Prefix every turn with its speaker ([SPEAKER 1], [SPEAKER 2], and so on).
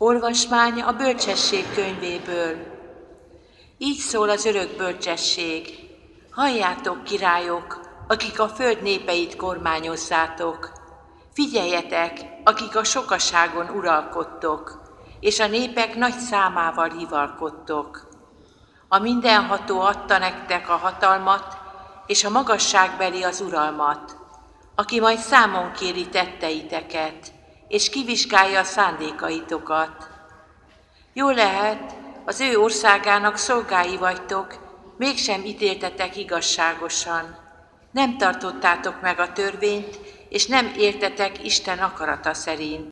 [SPEAKER 1] Olvasmány a bölcsesség könyvéből. Így szól az örök bölcsesség. Halljátok, királyok, akik a föld népeit kormányozzátok. Figyeljetek, akik a sokaságon uralkodtok, és a népek nagy számával hivalkodtok. A mindenható adta nektek a hatalmat, és a magasságbeli az uralmat, aki majd számon kéri tetteiteket, és kivizsgálja a szándékaitokat. Jól lehet, az ő országának szolgái vagytok, mégsem ítéltetek igazságosan. Nem tartottátok meg a törvényt, és nem éltetek Isten akarata szerint.